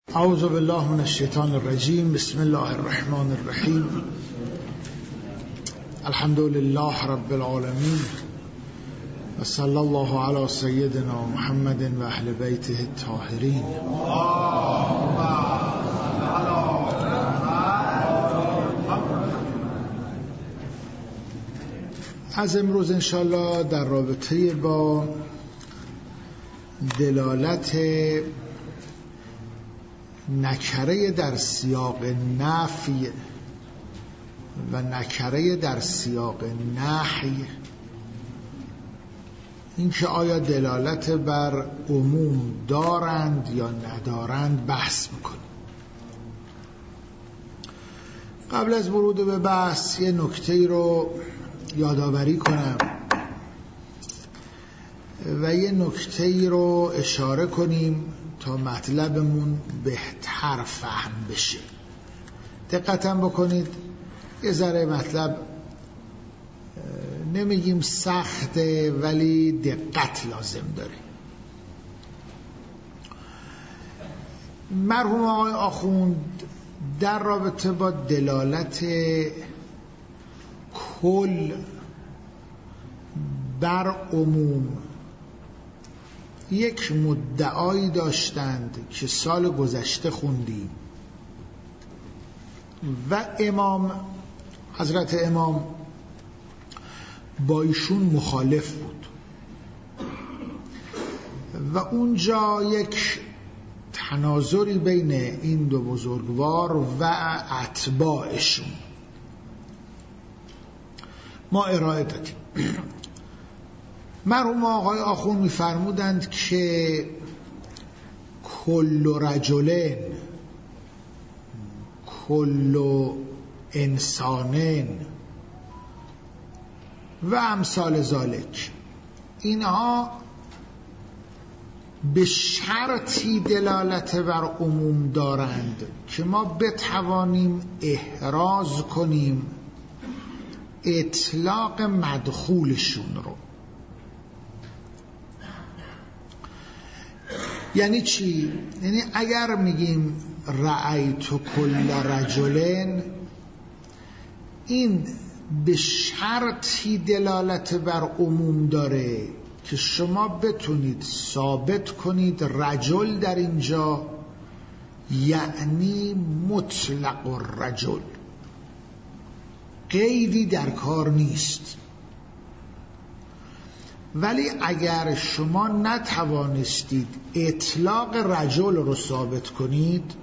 اعوذ بالله من الشیطان الرجیم. بسم الله الرحمن الرحیم. الحمد لله رب العالمین و صلی الله علی سیدنا محمد و اهل بیته الطاهرین. از امروز انشاءالله در رابطه با دلالت نکره در سیاق نفی و نکره در سیاق نهی، اینکه آیا دلالت بر عموم دارند یا ندارند بحث میکنیم. قبل از ورود به بحث یه نکته رو یادآوری کنم و یه نکته رو اشاره کنیم تا مطلبمون بهتر فهم بشه. دقتم بکنید، یه ذره مطلب نمیگیم سخته ولی دقت لازم داره. مرحوم آقای آخوند در رابطه با دلالت کل بر عموم یک مدعایی داشتند که سال گذشته خوندیم و حضرت امام با ایشون مخالف بود و اونجا یک تناظری بین این دو بزرگوار و اتباعشون ما ارائه دادیم. مرحوم آقای آخوند می‌فرمودند که کل رجلین کل انسانین و امثال ذالک، اینها به شرطی دلالت بر عموم دارند که ما بتوانیم احراز کنیم اطلاق مدخولشون رو. یعنی چی؟ یعنی اگر میگیم رأیت کل رجلین، این به شرطی دلالت بر عموم داره که شما بتونید ثابت کنید رجل در اینجا یعنی مطلق الرجل، قیدی در کار نیست. ولی اگر شما نتوانستید اطلاق رجل رو ثابت کنید،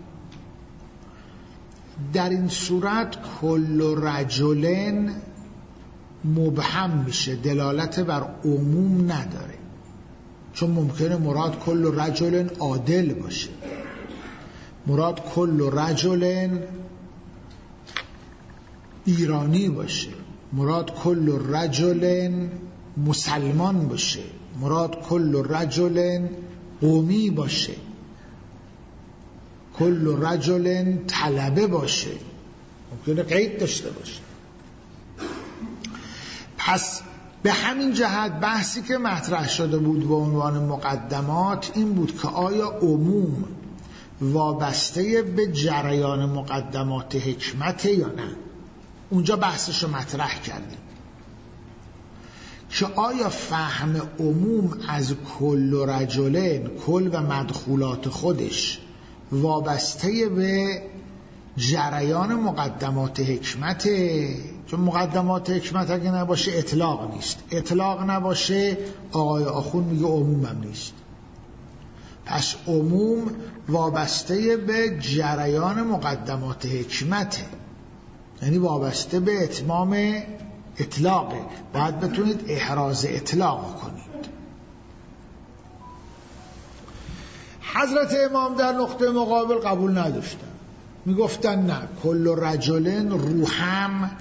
در این صورت کل رجلن مبهم میشه، دلالت بر عموم نداره، چون ممکنه مراد کل رجلن عادل باشه، مراد کل رجلن ایرانی باشه، مراد کل رجلن مسلمان باشه، مراد کل رجل قومی باشه، کل رجل طلبه باشه، ممکنه قید داشته باشه. پس به همین جهت بحثی که مطرح شده بود به عنوان مقدمات این بود که آیا عموم وابسته به جریان مقدمات حکمت یا نه. اونجا بحثش رو مطرح کردیم که آیا فهم عموم از کل رجلین، کل و مدخولات خودش وابسته به جریان مقدمات حکمته؟ چون مقدمات حکمت اگه نباشه اطلاق نیست، اطلاق نباشه آقای آخوند میگه عمومم نیست. پس عموم وابسته به جریان مقدمات حکمته، یعنی وابسته به اتمام اطلاقه، باید بتونید احراز اطلاق کنید. حضرت امام در نقطه مقابل قبول نداشتن، میگفتن نه، کل رجلن روحم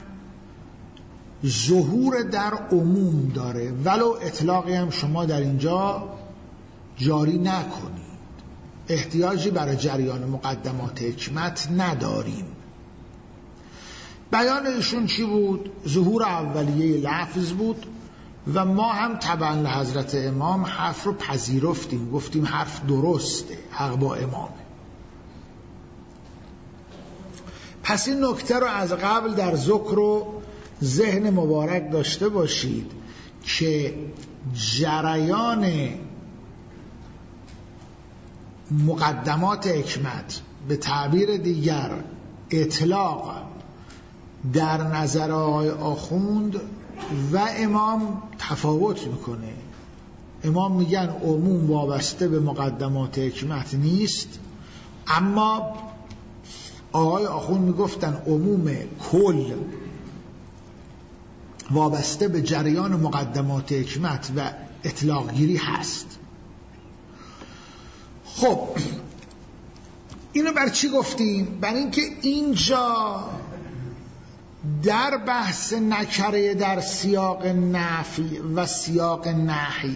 ظهور در عموم داره ولو اطلاقی هم شما در اینجا جاری نکنید، احتیاجی برای جریان مقدمات حکمت نداریم. بیان ایشون چی بود؟ ظهور اولیه لفظ بود و ما هم تبع حضرت امام حرف رو پذیرفتیم، گفتیم حرف درسته، حق با امامه. پس این نکته رو از قبل در ذکر و ذهن مبارک داشته باشید که جریان مقدمات حکمت، به تعبیر دیگر اطلاق، در نظر آقای آخوند و امام تفاوت میکنه. امام میگن عموم وابسته به مقدمات حکمت نیست، اما آقای آخوند میگفتن عموم کل وابسته به جریان مقدمات حکمت و اطلاق گیری هست. خب اینو بر چی گفتیم؟ بر اینکه اینجا در بحث نکره در سیاق نفی و سیاق نهی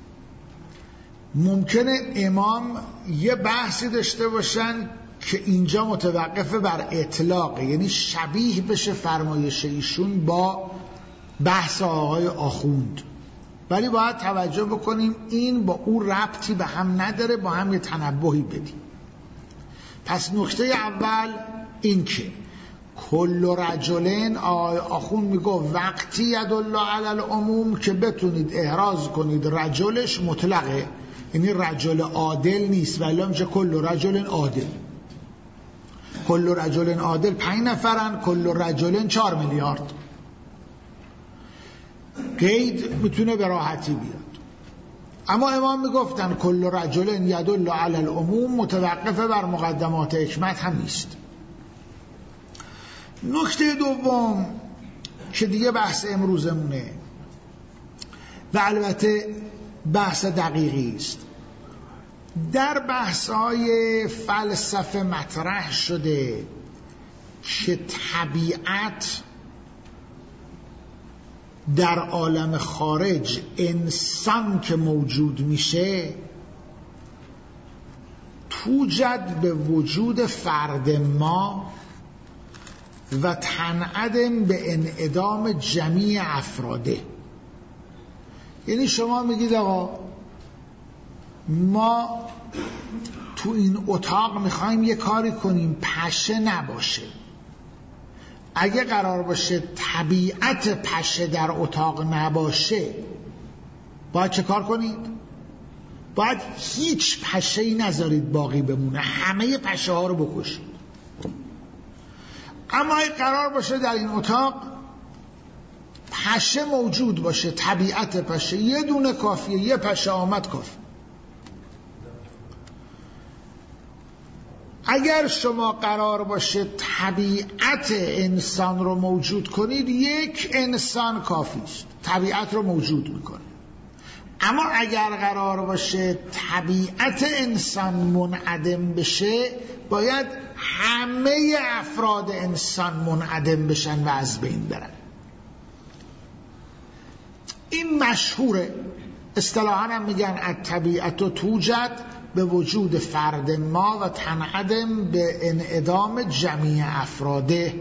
ممکنه امام یه بحثی داشته باشن که اینجا متوقف بر اطلاقه، یعنی شبیه بشه فرمایش ایشون با بحث آقای آخوند، ولی باید توجه بکنیم این با اون ربطی به هم نداره، با هم یه تنبهی بدیم. پس نکته اول این که کل رجلین، آقای آخوند میگه وقتی یدل علی العموم که بتونید احراز کنید رجلش مطلقه، یعنی رجل عادل نیست، ولی همچه کل رجلین عادل، کل رجلین عادل 5 نفرن، کل رجلین 4 میلیارد. قید میتونه به راحتی بیاد، اما امام میگفتن کل رجلین یدل علی العموم، متوقف بر مقدمات حکمت هم نیست. نکته دوم که دیگه بحث امروزمونه و البته بحث دقیقی است، در بحث‌های فلسفه مطرح شده که طبیعت در عالم خارج، انسان که موجود میشه توجد به وجود فرد ما و تنعدم به انعدام جمیع افراده. یعنی شما میگید آقا ما تو این اتاق میخوایم یه کاری کنیم پشه نباشه، اگه قرار باشه طبیعت پشه در اتاق نباشه باید چه کار کنید؟ باید هیچ پشه‌ای نذارید باقی بمونه، همه پشه ها رو بکشید. اما اگه قرار باشه در این اتاق پشه موجود باشه، طبیعت پشه، یه دونه کافیه، یه پشه آمد کافی. اگر شما قرار باشه طبیعت انسان رو موجود کنید، یک انسان کافی است، طبیعت رو موجود میکنه. اما اگر قرار باشه طبیعت انسان منعدم بشه، باید همه افراد انسان منعدم بشن و از بین برن. این مشهوره، اصطلاحاً هم میگن الطبیعت توجد به وجود فرد ما و تنعدم به انعدام جمیع افراده.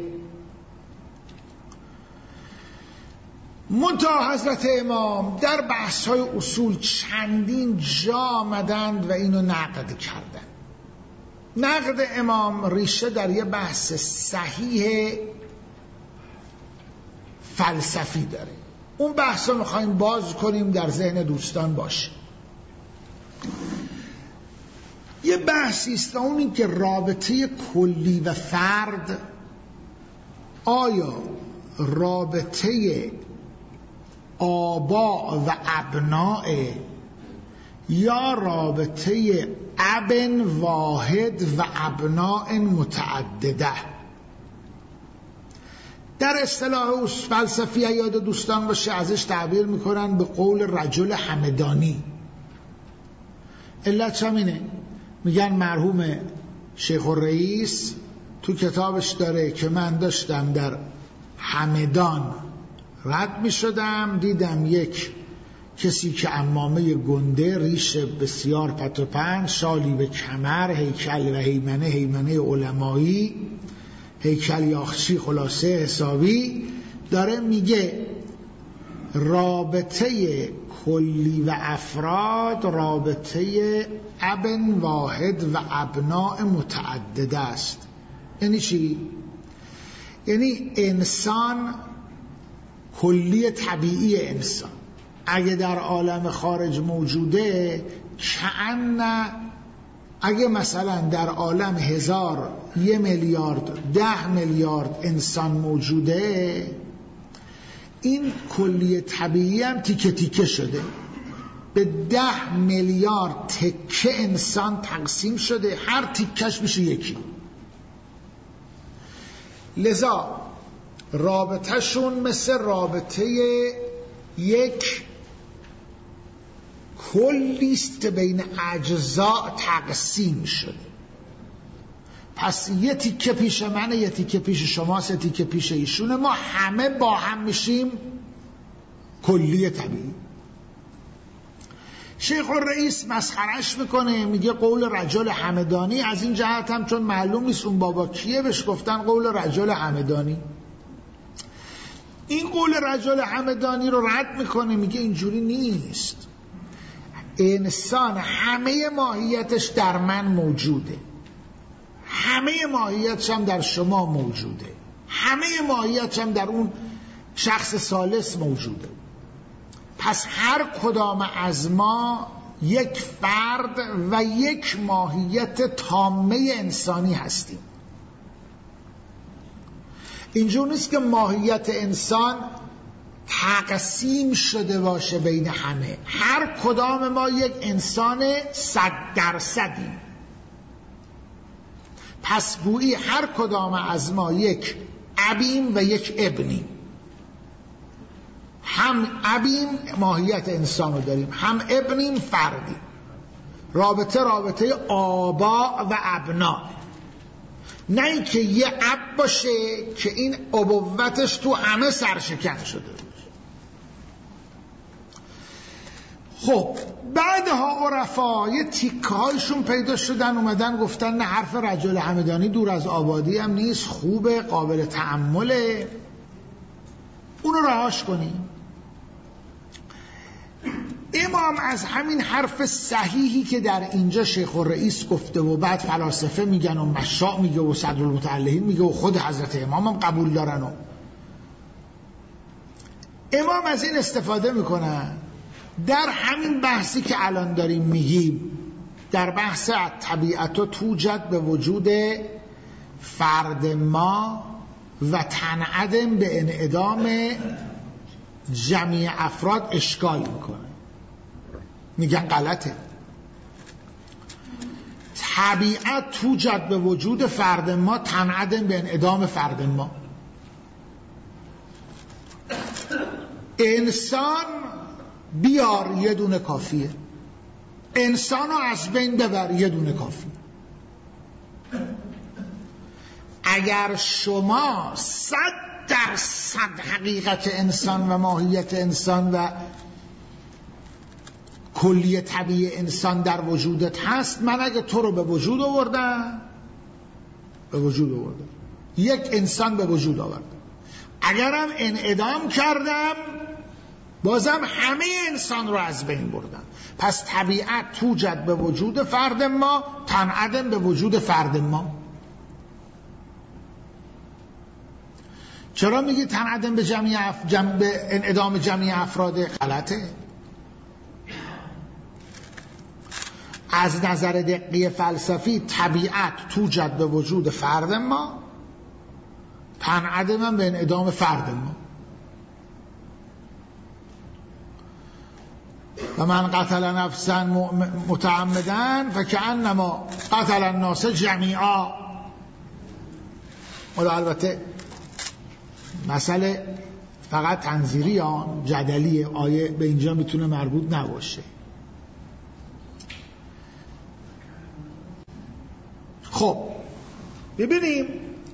منتها حضرت امام در بحث‌های اصول چندین جا آمدند و اینو نقد کردند. نقد امام ریشه در یه بحث صحیح فلسفی داره. اون بحث رو میخواییم باز کنیم، در ذهن دوستان باشه. یه بحثی است، اون این که رابطه کلی و فرد آیا رابطه آبا و ابناء یا رابطه اب واحد و ابناء متعدده. در اصطلاح فلسفی یاد دوستان باشه ازش تعبیر میکنن به قول رجل همدانی. علت همینه، میگن مرحوم شیخ الرئیس تو کتابش داره که من داشتم در همدان رد میشدم، دیدم یک کسی که عمامه گنده، ریش بسیار پت و پند، شالی به کمر، هیکل و هیمنه علمایی، هیکل یاخچی خلاصه حسابی، داره میگه رابطه کلی و افراد رابطه اب واحد و ابناء متعدده است. یعنی چی؟ یعنی انسان، کلی طبیعی انسان اگه در عالم خارج موجوده، اگه مثلا در عالم 1000 1 میلیارد 10 میلیارد انسان موجوده، این کلی طبیعی هم تیکه تیکه شده، به 10 میلیارد تکه انسان تقسیم شده، هر تیکش میشه یکی. لذا رابطهشون مثل رابطه یک کلیست که بین اجزا تقسیم شده. پس یه تیکه پیش منه، یه تیکه پیش شماست، یه تیکه پیش ایشونه، ما همه با هم میشیم کلی طبیعی. شیخ الرئیس مسخرش میکنه، میگه قول رجل همدانی. از این جهت هم چون معلوم نیست اون بابا کیه، بهش گفتن قول رجل همدانی. این قول رجل همدانی رو رد میکنه، میگه اینجوری نیست. انسان همه ماهیتش در من موجوده، همه ماهیتش هم در شما موجوده، همه ماهیتش هم در اون شخص ثالث موجوده. پس هر کدام از ما یک فرد و یک ماهیت تامه انسانی هستیم. اینجور نیست که ماهیت انسان تقسیم شده باشه بین همه. هر کدام ما یک انسان 100%یم. پس گویی هر کدام از ما یک ابیم و یک ابنیم. هم ابیم ماهیت انسان رو داریم، هم ابنیم فردیم. رابطه آبا و ابنا، نه اینکه یه اب باشه که این ابوتش تو همه سرشکن شده باشه. خب بعدها عرفا یه تیکه هایشون پیدا شدن، اومدن گفتن نه، حرف رجل همدانی دور از آبادی هم نیست، خوبه، قابل تأمله، اونو رهاش کنیم. امام از همین حرف صحیحی که در اینجا شیخ الرئیس گفته و بعد فلاسفه میگن و مشاع میگه و صدرالمتعلهین میگه و خود حضرت امام هم قبول دارن، و امام از این استفاده میکنن در همین بحثی که الان داریم میگیم، در بحث طبیعت و توجد به وجود فرد ما و تنعدم به انعدام جمعی افراد اشکال میکنه. میگن غلطه. طبیعت توجد به وجود فرد ما، تنعدم به انعدام فرد ما. انسان بیار یه دونه کافیه، انسانو از بین ببر یه دونه کافیه. اگر شما 100% حقیقت انسان و ماهیت انسان و کلی طبیعی انسان در وجودت هست، من اگه تو رو به وجود آوردم، یک انسان به وجود آوردم، اگرم انعدام کردم بازم همه انسان رو از بین بردم. پس طبیعت توجد به وجود فرد ما، تنعدم به وجود فرد ما. چرا میگی تنعدم به به انعدام جمعی افراد؟ غلطه. از نظر دقیق فلسفی طبیعت توجد به وجود فرد ما، تنعدم به انعدام فرد ما. و من قتل نفسا متعمدا فکأنما قتل الناس جمیعا. البته مسئله فقط تنظیری یا جدلی، آیه به اینجا میتونه مربوط نباشه. خب ببینیم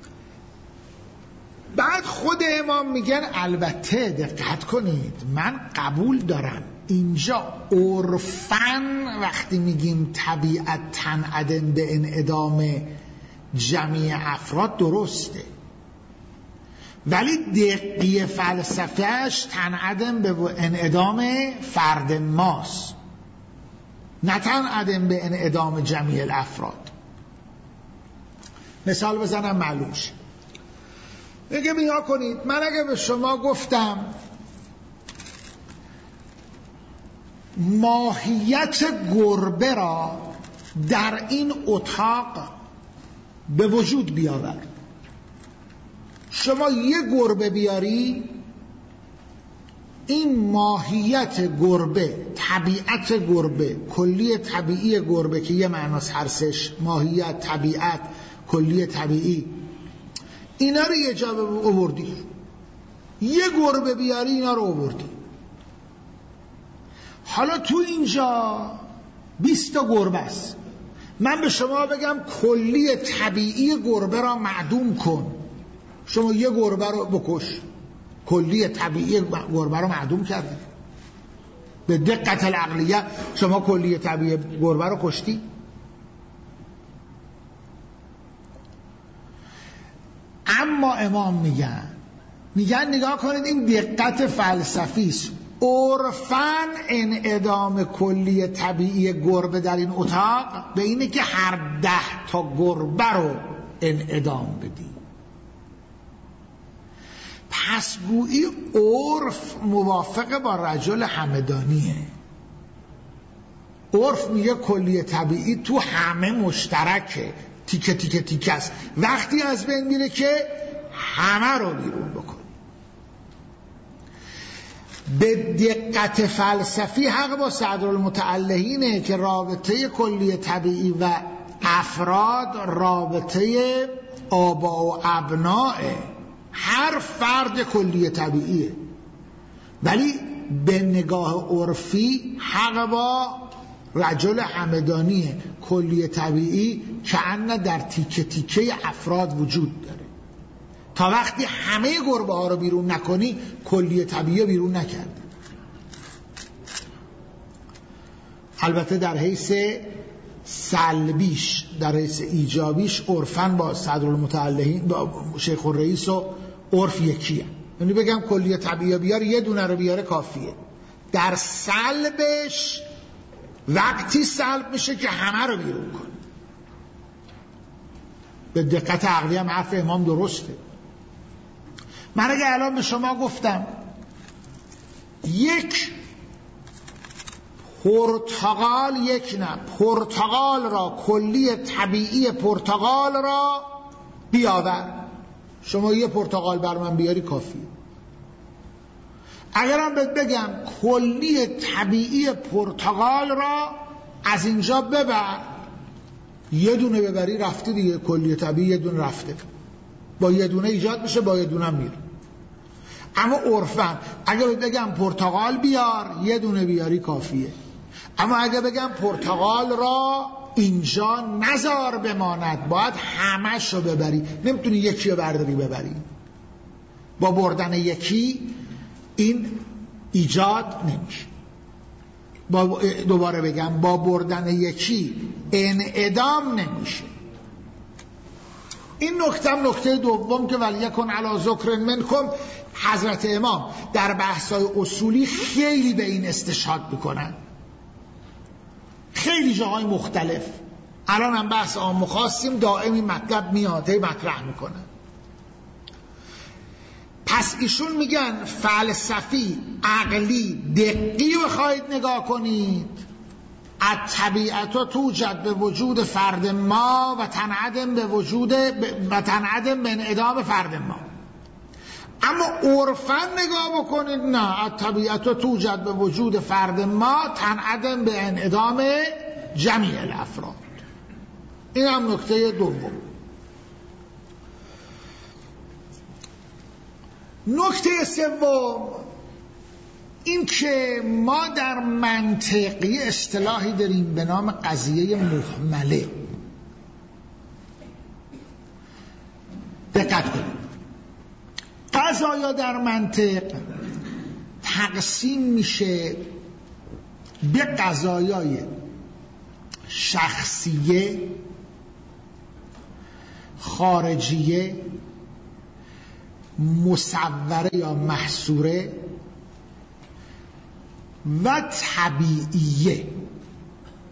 بعد خود امام میگن البته دقت کنید، من قبول دارم اینجا عرفاً وقتی میگیم طبیعت تنعدم به انعدام جمعی افراد درسته، ولی دقیق فلسفهش تنعدم به انعدام فرد ماست، نه تنعدم به انعدام جمعی الافراد. مثال بزنم معلوم شه. میگه بیا کنید، من اگه به شما گفتم ماهیت گربه را در این اتاق به وجود بیاور، شما یه گربه بیاری، این ماهیت گربه، طبیعت گربه، کلی طبیعی گربه که یه معناست هرسش، ماهیت، طبیعت، کلی طبیعی، اینا رو یه جا آوردی، یه گربه بیاری اینا رو آوردی. حالا تو اینجا 20 تا گربه است، من به شما بگم کلی طبیعی گربه را معدوم کن، شما یه گربه رو بکش، کلی طبیعی گربه رو معدوم کردی. به دقت العقلیه شما کلی طبیعی گربه رو کشتی. اما امام میگن نگاه کنید، این دقت فلسفی است. عرفاً انعدام کلی طبیعی گربه در این اتاق به اینه که هر 10 تا گربه رو انعدام بدی. پس گویی عرف موافق با رجل همدانیه. عرف میگه کلی طبیعی تو همه مشترکه، تیکه تیکه تیکه است، وقتی از بین میره که همه رو بیرون بکن. به دقت فلسفی حق با صدرالمتعلهینه که رابطه کلی طبیعی و افراد رابطه آبا و ابنائه، هر فرد کلی طبیعیه، ولی به نگاه عرفی حق با رجل همدانیه، کلی طبیعی کأن در تیکه تیکه افراد وجود داره. تا وقتی همه گربه ها رو بیرون نکنی کلی طبیعی بیرون نکرد. البته در حیث سلبیش، در حیث ایجابیش عرفاً با صدرالمتعلهین، با شیخ الرئیس و عرف یکیه، یعنی بگم کلی طبیعی بیار یه دونه رو بیاره کافیه. در سلبش وقتی سلب میشه که همه رو بیرون کنه. به دقت عقلی هم حرف امام درسته. من اگه الان به شما گفتم یک پرتقال را، کلی طبیعی پرتقال را بیاور، شما یه پرتقال بر من بیاری کافیه. اگرم بهت بگم کلی طبیعی پرتقال را از اینجا ببر، یه دونه ببری رفته دیگه، کلی طبیعی یه دونه رفته، با یه دونه ایجاد میشه، با یه دونه هم میره. اما عرفاً اگه بگم پرتقال بیار، یه دونه بیاری کافیه. اما اگه بگم پرتقال را اینجا نذار بماند، باید همش رو ببری، نمیتونی یکی رو برداری ببری. با بردن یکی این ایجاد نمیشه. دوباره بگم، با بردن یکی انعدام نمیشه. این نکته دوم که ولیکن علی ذکر منکم، حضرت امام در بحث‌های اصولی خیلی به این استشهاد میکنن، خیلی جاهای مختلف. الان هم بحث عام و خاصیم، دائمی مطلب میاد، مطرح میکنن. پس ایشون میگن فلسفی، عقلی، دقیق بخواید نگاه کنید، الطبیعت توجد به وجود فرد ما و تنعدم به انعدام فرد ما. اما عرفاً نگاه بکنید، نه، الطبیعت توجد به وجود فرد ما تنعدم به انعدام جمیع الافراد. این هم نکته دوم. نکته سوم این که ما در منطقی اصطلاحی داریم به نام قضیه محمله. دقت کنید، قضایا در منطق تقسیم میشه به قضایای شخصیه، خارجیه، مصوره یا محصوره و طبیعیه.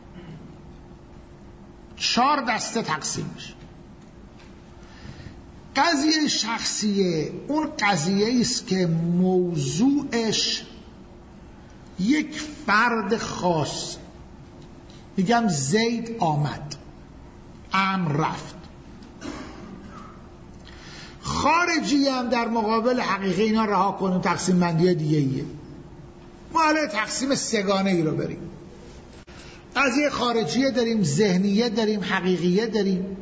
4 دسته تقسیم میشه. قضیه شخصیه اون قضیه است که موضوعش یک فرد خاص، میگم زید آمد، عمرو رفت. خارجی هم در مقابل حقیقی اینا رها کنیم، تقسیم بندی دیگه ایه. ما حالا تقسیم سگانه ای رو بریم. قضیه خارجیه داریم، ذهنیه داریم، حقیقیه داریم.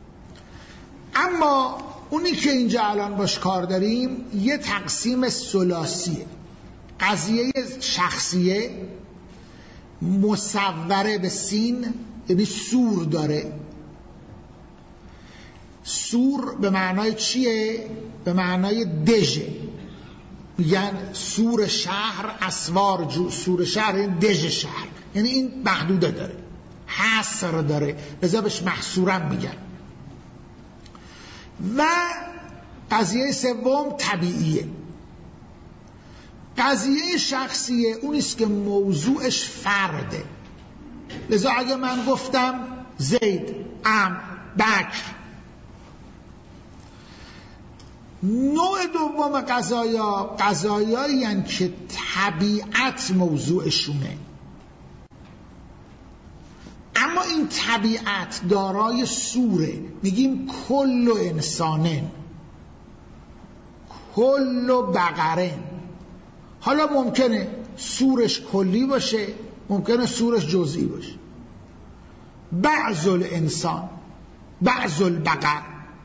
اما اونی که اینجا الان باش کار داریم یه تقسیم ثلاثیه. قضیه شخصیه مصوره به سین، یعنی سور داره. سور به معنای چیه؟ به معنای دژه. میگن سور شهر اسوار جو، سور شهر این دژ شهر، یعنی این محدوده داره، حصر داره، لذا بهش محصورم میگن. و قضیه سوم طبیعیه. قضیه شخصیه اونیست که موضوعش فرده. لذا اگه من گفتم زید، عمرو، بکر، نوع دوم قضایایی هستند که طبیعت موضوعشونه، اما این طبیعت دارای سوره. میگیم کل انسانن، کل بقرن. حالا ممکنه سورش کلی باشه، ممکنه سورش جزئی باشه. بعض الانسان، بعض البقر.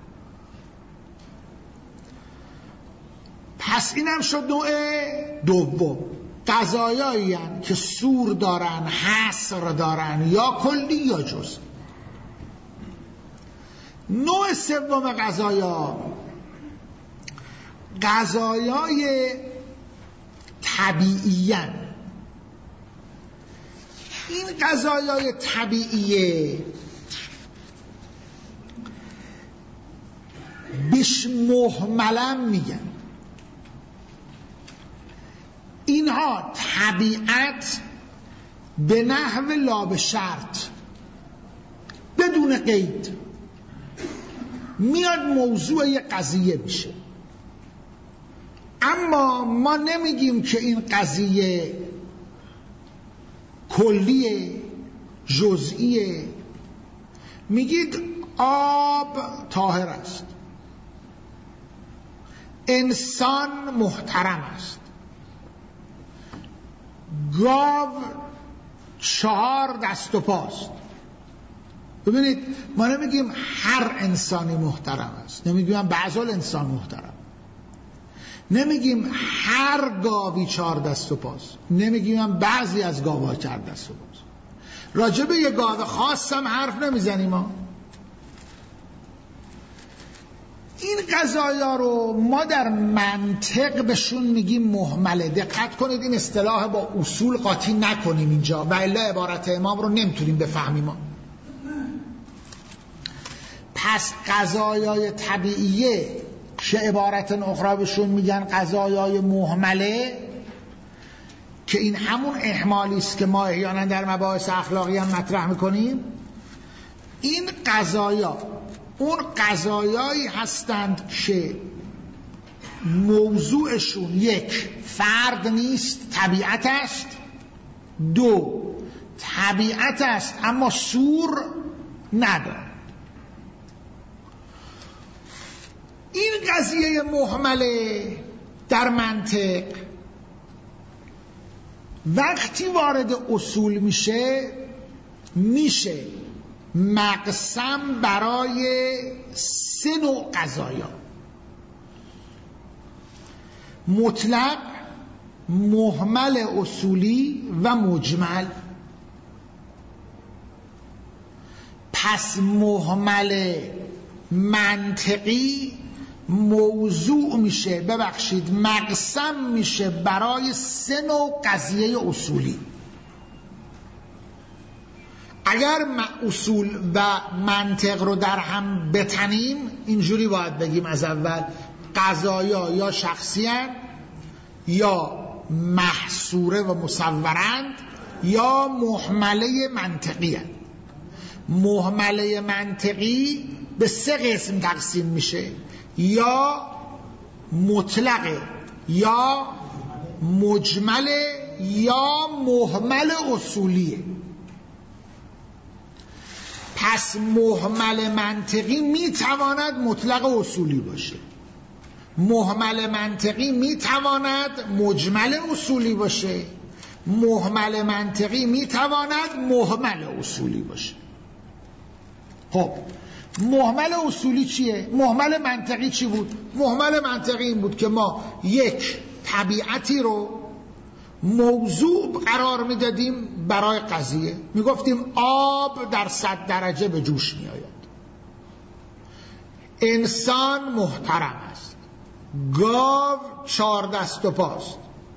پس اینم شد نوع دوم. قضایایی هستند که سور دارن، حصر دارن، یا کلی یا جزئی. نوع سوم قضایای طبیعیان. این قضایای طبیعیه بیش محملن میگن. اینها طبیعت به نحو لا به شرط، بدون قید میاد موضوع یک قضیه میشه. اما ما نمیگیم که این قضیه کلیه، جزئیه. میگید آب طاهر است، انسان محترم است، گاو 4 دست و پاست. ببینید ما نمیگیم هر انسانی محترم است، نمیگیم بعض الانسان محترم، نمیگیم هر گاوی 4 دست و پاست، نمیگیم بعضی از گاوها 4 دست و پاست. راجع به یه گاو خاص هم حرف نمیزنیم ما. این قضایا رو ما در منطق بهشون میگیم محمله. دقت کنید این اصطلاح با اصول قاطی نکنیم اینجا، و الا عبارت امام رو نمیتونیم بفهمیم ما. پس قضایای طبیعیه که عبارت اخرى بهشون میگن قضایای محمله، که این همون اهمالی است که ما احیانا در مباحث اخلاقی هم مطرح میکنیم. این قضایا اون قضایایی هستند که موضوعشون یک، فرد نیست، طبیعت است. 2، طبیعت است اما سور نداره. این قضیه محمله در منطق وقتی وارد اصول میشه مقسم برای 3 نوع قضایا: مطلق، محمل اصولی و مجمل. پس محمل منطقی موضوع میشه، مقسم میشه برای 3 نوع قضیه اصولی. اگر اصول و منطق رو در هم بتنیم اینجوری باید بگیم از اول: قضایا یا شخصی هستند، یا محصوره و مصورند، یا محمله منطقی هستند. محمله منطقی به 3 قسم تقسیم میشه، یا مطلقه، یا مجمله، یا مهمل اصولیه. پس مهمل منطقی میتواند مطلق اصولی باشه، مهمل منطقی میتواند مجمل اصولی باشه، مهمل منطقی میتواند مهمل اصولی باشه. خب مهمل اصولی چیه؟ مهمل منطقی چی بود؟ مهمل منطقی این بود که ما یک طبیعتی رو موضوع قرار میدادیم برای قضیه، میگفتیم آب در 100 درجه به جوش میآید، انسان محترم است، گاو 4 دست و پاست.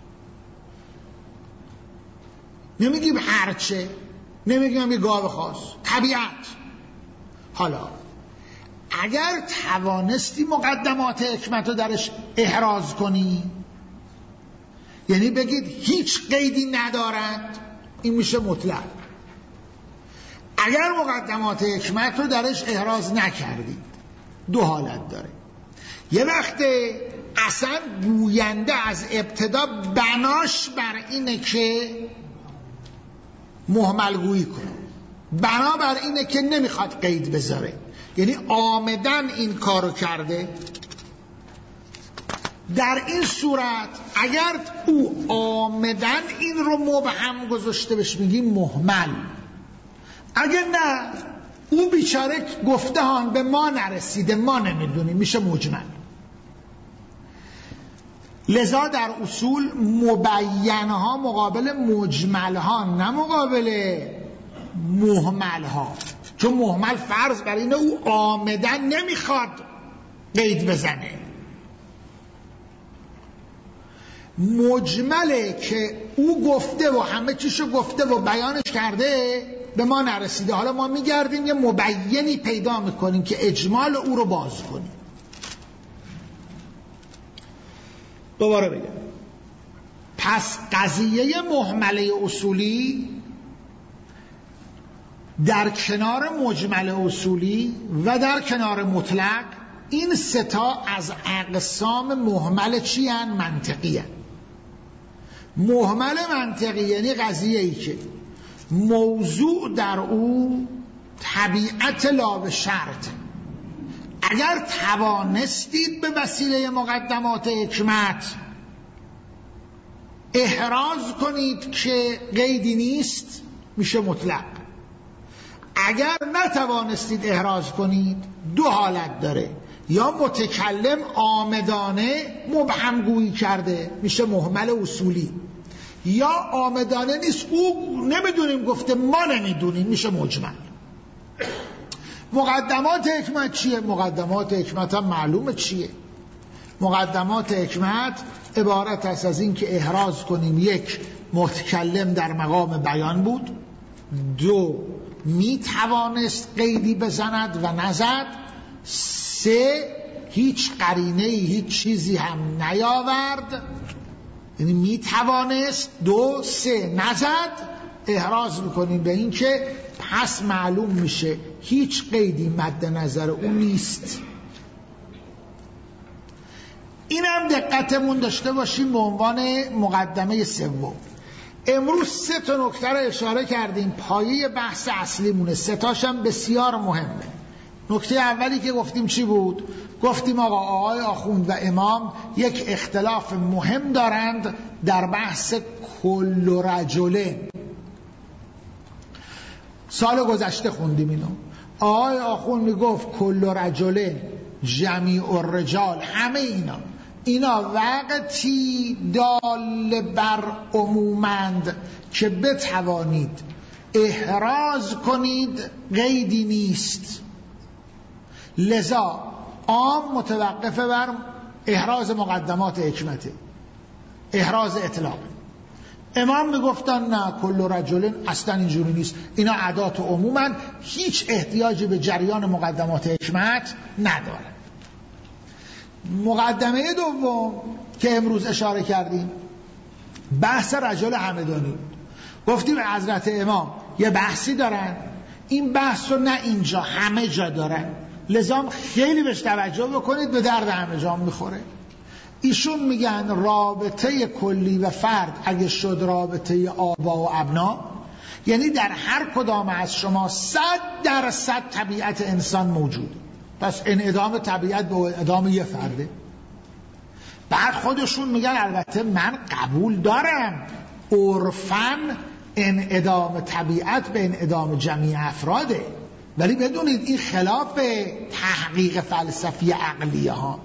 نمیگیم هرچه، نمیگیم یه گاو خاص، طبیعت. حالا اگر توانستی مقدمات حکمت رو درش احراز کنی، یعنی بگید هیچ قیدی ندارند، این میشه مطلق. اگر مقدمات حکمت رو درش احراز نکردید، 2 حالت داره. یه وقته اصلا گوینده از ابتدا بناش بر اینه که مهمل گویی کنه، بنا بر اینه که نمیخواد قید بذاره، یعنی آمدن این کارو کرده. در این صورت اگر او آمدن این رو مبهم گذاشته بهش میگیم مهمل. اگر نه او بیچاره گفته هان به ما نرسیده، ما نمیدونیم، میشه مجمل. لذا در اصول مبینها مقابل مجملها، نه مقابل مهملها، چون مهمل فرض بر اینه او آمدن نمیخواد قید بزنه. مجمله که او گفته و همه چیشو گفته و بیانش کرده، به ما نرسیده، حالا ما میگردیم یه مبینی پیدا میکنیم که اجمال او رو باز کنیم. دوباره بگم، پس قضیه مهمله اصولی در کنار مجمل اصولی و در کنار مطلق، این 3 تا از اقسام مهمل چی هن؟ منطقی هن. مهمل منطقی یعنی قضیه ای که موضوع در او طبیعت لا به شرط. اگر توانستید به وسیله مقدمات حکمت احراز کنید که قیدی نیست، میشه مطلق. اگر نتوانستید احراز کنید، 2 حالت داره، یا متکلم آمدانه مبهم گویی کرده، میشه مهمل اصولی، یا آمدانه نیست، او نمیدونیم گفته، ما نمیدونیم، میشه مجمل. مقدمات حکمت چیه؟ مقدمات حکمت هم معلومه چیه. مقدمات حکمت عبارت است از این که احراز کنیم 1 متکلم در مقام بیان بود، 2 می توانست قیدی بزند و نزد، 3 هیچ قرینه هیچ چیزی هم نیاورد، یعنی می توانست، 2 3 نزد. احراز میکنیم به این که پس معلوم میشه هیچ قیدی مد نظر اون نیست. این هم دقتمون داشته باشیم به عنوان مقدمه 3. امروز 3 تا نکته رو اشاره کردیم، پایه بحث اصلیمونه، 3 تاش هم بسیار مهمه. نکته اولی که گفتیم چی بود؟ گفتیم آقای آخوند و امام یک اختلاف مهم دارند در بحث کل رجله. سال گذشته خوندیم اینو. آقای آخوند میگفت کل رجله جمیع الرجال، همه اینا وقتی دال بر عمومند که بتوانید احراز کنید قیدی نیست. لذا عام متوقف بر احراز مقدمات حکمته، احراز اطلاق. امام میگفتن نه، کل رجل اصلا اینجوری نیست، اینا عادات عموما، هیچ احتیاجی به جریان مقدمات حکمت نداره. مقدمه دوم که امروز اشاره کردیم بحث رجل همدانی. گفتیم حضرت امام یه بحثی دارن، این بحث رو نه اینجا همه جا دارن، لذا خیلی بهش توجه بکنید، به درد همه جا میخوره. ایشون میگن رابطه کلی و فرد اگه شد رابطه آبا و ابنا، یعنی در هر کدام از شما 100% طبیعت انسان موجود، پس انعدام طبیعت به انعدام یه فرده. بعد خودشون میگن البته من قبول دارم عرفاً انعدام طبیعت به انعدام جمعی افراده، ولی بدونید این خلاف تحقیق فلسفی عقلیه ها.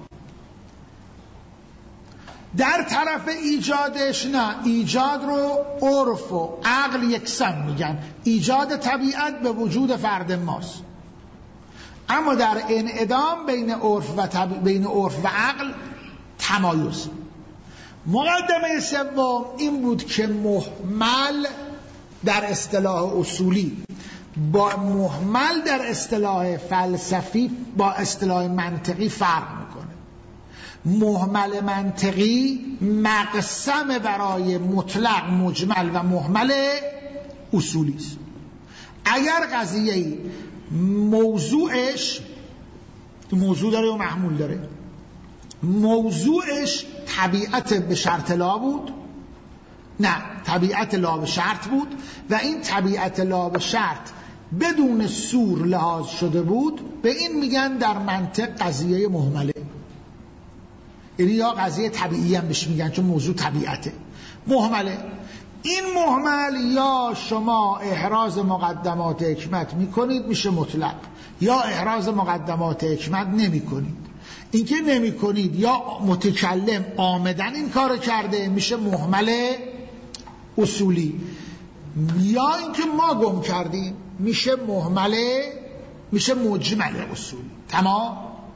در طرف ایجادش نه، ایجاد رو عرف و عقل یکسان میگن، ایجاد طبیعت به وجود فرد ماست، اما در انعدام بین عرف و عقل تمایز. مقدمه سوم این بود که محمل در اصطلاح اصولی با محمل در اصطلاح فلسفی با اصطلاح منطقی فرق میکنه. محمل منطقی مقسم برای مطلق، مجمل و محمل اصولی است. اگر قضیه موضوعش موضوع داره و محمول داره، موضوعش طبیعت به شرط لا بود، نه طبیعت لا به شرط بود و این طبیعت لا به شرط بدون سور لحاظ شده بود، به این میگن در منطق قضیه محمله، یعنی یا قضیه طبیعی هم بهش میگن چون موضوع طبیعته. محمله این محمل یا شما احراز مقدمات حکمت میکنید میشه مطلق، یا احراز مقدمات حکمت نمیکنید. اینکه نمیکنید یا متکلم عامدن این کارو کرده میشه محمل اصولی، یا اینکه ما گم کردیم میشه محمله، میشه مجمل اصولی. تمام.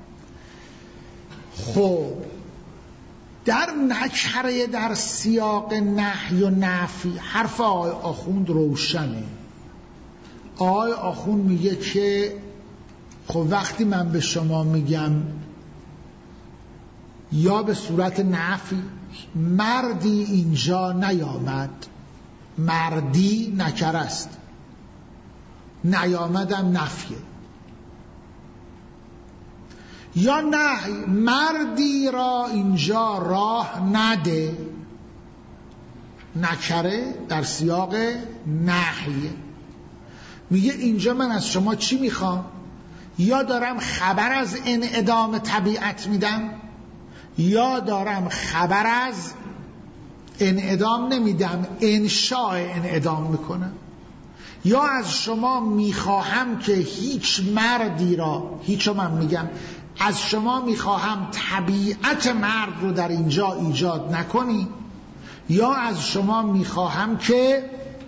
خب در نکره در سیاق نهی و نفی حرف آقای آخوند روشنه. آقای آخوند میگه که خب وقتی من به شما میگم یا به صورت نفی مردی اینجا نیامد، مردی نکره است، نیامدم نفیه، یا نهی مردی را اینجا راه نده، نکره در سیاق نهیه. میگه اینجا من از شما چی میخوام؟ یا دارم خبر از انعدام طبیعت میدم، یا دارم خبر از انعدام نمیدم، انشاء انعدام میکنم. یا از شما میخواهم که هیچ مردی را، هیچ من میگم از شما میخواهم طبیعت مرد رو در اینجا ایجاد نکنی، یا از شما میخواهم که،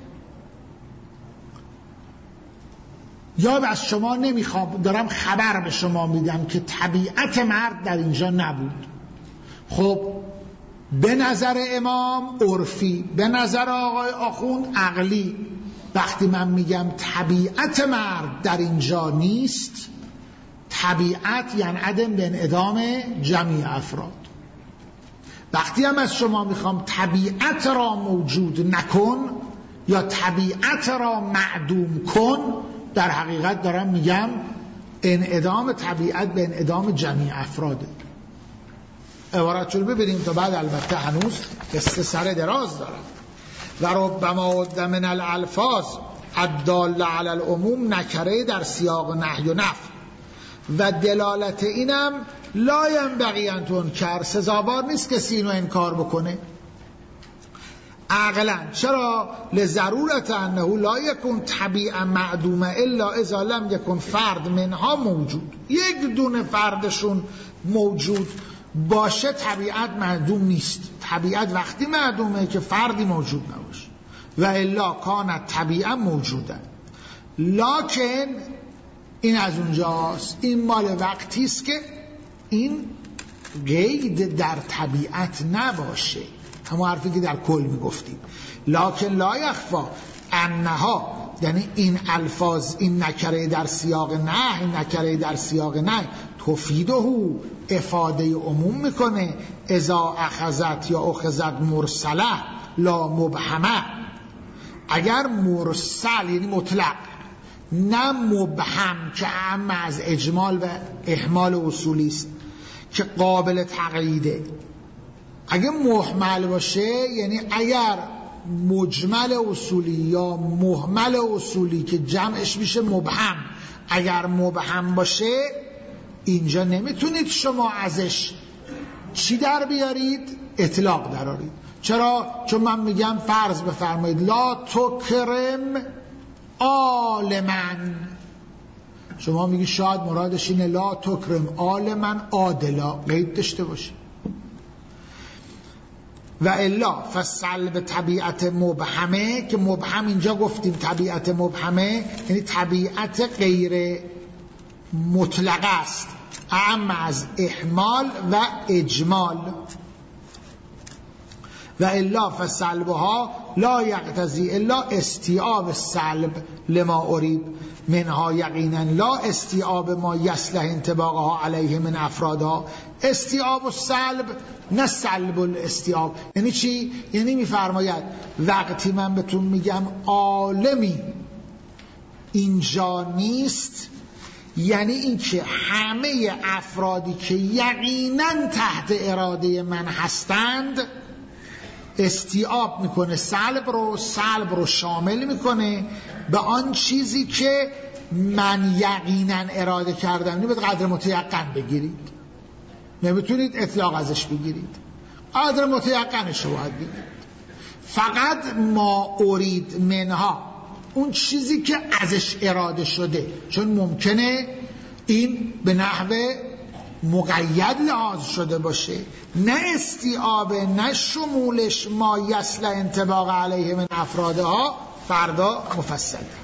یا از شما نمیخوام، دارم خبر به شما میدم که طبیعت مرد در اینجا نبود. خب به نظر امام عرفی، به نظر آقای آخوند عقلی، وقتی من میگم طبیعت مرد در اینجا نیست، طبیعت یعنی عدم به انعدام جمعی افراد. وقتی هم از شما میخوام طبیعت را موجود نکن یا طبیعت را معدوم کن، در حقیقت دارم میگم انعدام طبیعت به انعدام جمعی افراده. عبارت شده ببینیم تا بعد، البته هنوز قصه سر دراز دارم. و ربما عد من الالفاظ الداله علی العموم نکره در سیاق نهی و نفی و دلالت اینم لا ینبغی ان تنکر، سزاوار نیست کسی اینو انکار بکنه عقلا. چرا؟ لضرورت انه لا یکون طبیعا معدومه الا اذا لم یکن فرد منها موجود. یک دونه فردشون موجود باشه طبیعت معدوم نیست. طبیعت وقتی معدومه که فردی موجود نباشه، و الا کانت طبیعا موجوده. لکن این از اونجاست، این مال وقتی است که این قید در طبیعت نباشه، همون حرفی که در کل میگفتیم. لکن لا یخفا انها، یعنی این الفاظ، این نکره در سیاق نه، این نکره در سیاق نه تفیده افاده عموم میکنه. اذا اخذت یا اخذت مرسله لا مبهمه، اگر مرسل یعنی مطلق نه مبهم که اعم از اجمال و اهمال اصولی است که قابل تقییده. اگه محمل باشه یعنی اگر مجمل اصولی یا مهمل اصولی که جمعش میشه مبهم، اگر مبهم باشه اینجا نمیتونید شما ازش چی در بیارید؟ اطلاق درارید. چرا؟ چون من میگم فرض بفرمایید لا تکرم عالمن، شما میگی شاید مرادش اینه لا تکرم عالمن عادلا، قید داشته باشه. و الا فسلب طبیعت مبهمه، که مبهم اینجا گفتیم طبیعت مبهمه یعنی طبیعت غیر مطلق است، اعم از احمال و اجمال. و الا فسلبها لا یقتضی الا استیعاب سلب لما ارید منها یقینا لا استیعاب ما یصلح انطباقها علیه من افرادها. استیعاب و سلب نه سلب الاستیعاب. یعنی چی؟ یعنی میفرماید وقتی من بهتون میگم عالمی اینجا نیست، یعنی این که همه افرادی که یقینا تحت اراده من هستند استیعاب میکنه، سلب رو شامل میکنه به آن چیزی که من یقینا اراده کردم. نمیتونید قدر متیقن بگیرید، نمیتونید اطلاق ازش بگیرید، قدر متیقنش رو باید بگیرید. فقط ما ارید منها، اون چیزی که ازش اراده شده، چون ممکنه این به نحو مقید لحاظ شده باشه، نه استیعاب نه شمولش ما یصلح انطباق علیه من افرادها، فردا مفصل.